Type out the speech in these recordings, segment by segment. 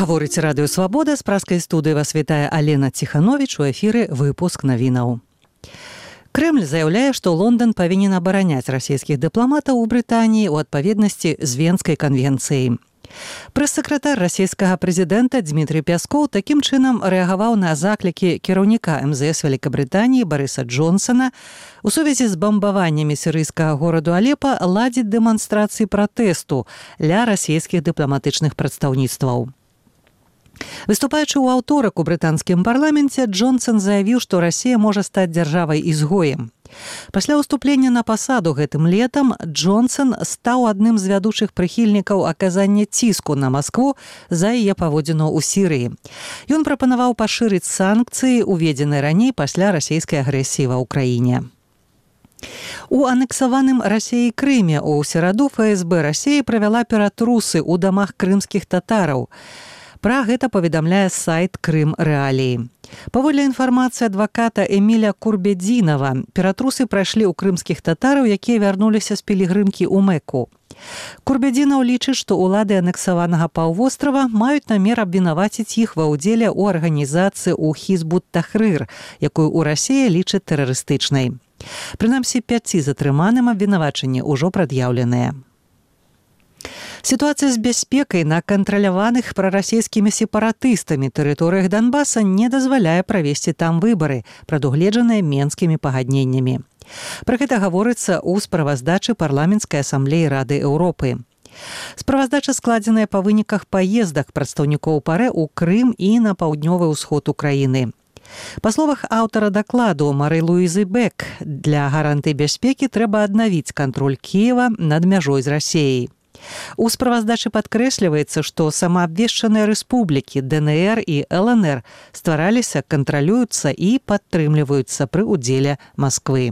Гаворыць радыё «Свабода», з праскай студыі вас вітае Алена Ціхановіч, у эфіры выпуск навінаў. Крэмль заяўляе, што Лондан павінен абараняць расійскіх дыпламатаў у Брытаніі ў адпаведнасці з Венскай канвенцыяй. Прэс-сакратар расійскага прэзідэнта Дмітрый Пяскоў такім чынам рэагаваў на заклікі кіраўніка МЗС Вялікабрытаніі Барыса Джонсана у сувязі з бамбаваннямі сірыйскага гораду Алепа ладзіць дэманстрацыі пратэсту ля расійскіх дыпламатычных прадстаўніцтваў. Выступаючы ў аўторак у брытанскім парламенце, Джонсан заявіў, што Расія можа стаць дзяржавай-ізгоем. Пасля ўступлення на пасаду гэтым летам Джонсан стаў адным з вядучых прыхільнікаў аказання ціску на Маскву за яе паводзіну ў Сірыі. Ён прапанаваў пашырыць санкцыі, уведзеныя раней пасля расійскай агрэсіі ва ўкраіне. У анексаваным Расіяй Крыме ў сераду ФСБ Расіі правяла ператрусы ў дамах крымскіх татараў. Пра гэта паведамляе сайт Крым Рэаліі. Паводле інфармацыі адваката Эміля Курбедзінава, ператрусы прайшлі ў крымскіх татараў, якія вярнуліся з пілігрымкі ў Мэку. Курбедзінаў лічыць, што ўлады анексаванага паўвострава маюць намер абвінаваціць іх ва ўдзеле ў арганізацыі ў Хізбут-Тахрыр, якую ў Расіі лічаць тэрарыстычнай. Прынамсі, 5 затрыманым абвінавачанні ўжо прад'яўленыя. Сітуацыя з бяспекай на кантраляваных прарасійскімі сепаратыстамі тэрыторыях Донбаса не дазваляе правесці там выбары, прадугледжаныя Менскімі пагадненнямі. Пра гэта гаворыцца ў справаздачы парламенцкай асамблеі Рады Еўропы. Справаздача складзеная па выніках паездак прадстаўнікоў ПАРЭ ў Крым і на паўднёвы ўсход Украіны. Па словах аўтара дакладу Мары Луізы Бек, для гарантыі бяспекі трэба аднавіць кантроль Кіева над мяжой з Расіяй. У справаздачы падкрэсліваецца, што самаабвешчаныя рэспублікі ДНР і ЛНР ствараліся, кантралююцца і падтрымліваюцца пры ўдзеле Масквы.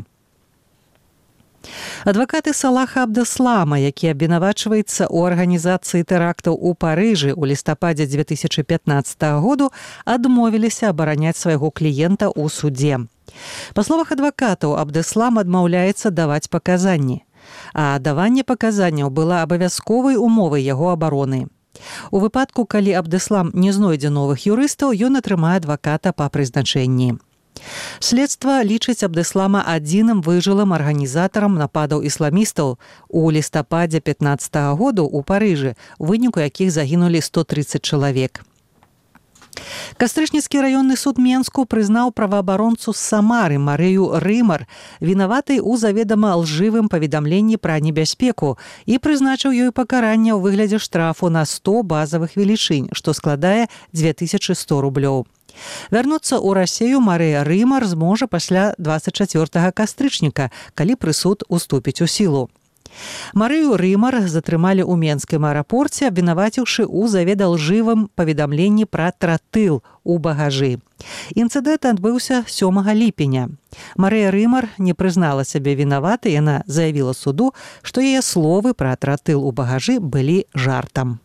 Адвакаты Салаха Абдэслама, які абвінавачваецца ў арганізацыі тэрактаў у Парыжы ў лістападзе 2015 году, адмовіліся абараняць свайго кліента ў судзе. Па словах адвакатаў, Абдэслам адмаўляецца даваць паказанні. А даванне паказанняў была абавязковай умовай яго абароны. У выпадку, калі Абдэслам не знойдзе новых юрыстаў, ён атрымае адваката па прызначэнні. Следства лічыць Абдэслама адзіным выжылым арганізатарам нападаў ісламістаў у лістападзе 15 году ў Парыжы, у выніку якіх загінулі 130 чалавек. Кастрычніцкі раённы суд Менску прызнаў праваабаронцу з Самары Марыю Рымар вінаватай у заведама лжывым паведамленні пра небяспеку і прызначыў ёй пакаранне ў выглядзе штрафу на 100 базавых велічынь, што складае 2100 рублёў. Вярнуцца ў Расію Марыя Рымар зможа пасля 24 кастрычніка, калі прысуд уступіць у сілу. Марыю Рымар затрымалі ў Менскім аэрапорце, абвінаваціўшы ў заведалжывым паведамленні пра тротыл у багажы. Інцыдэнт адбыўся 7 ліпеня. Марыя Рымар не прызнала сябе вінаватай, яна заявіла суду, што яе словы пра тротыл у багажы былі жартам.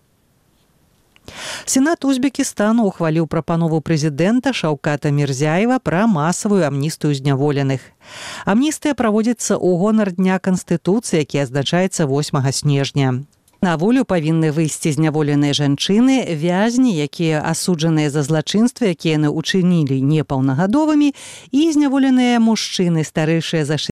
Сенат Узбекістану ухваліў прапанову прэзідэнта Шаўката Мірзяева пра масавую амністыю зняволеных. Амністыя праводзіцца ў гонар Дня Канстытуцыі, які адзначаецца 8 снежня. На волю павінны выйсці зняволеныя жанчыны, вязні, якія асуджаныя за злачынствы, якія яны ўчынілі непаўнагадовымі, і зняволеныя мужчыны, старэйшыя за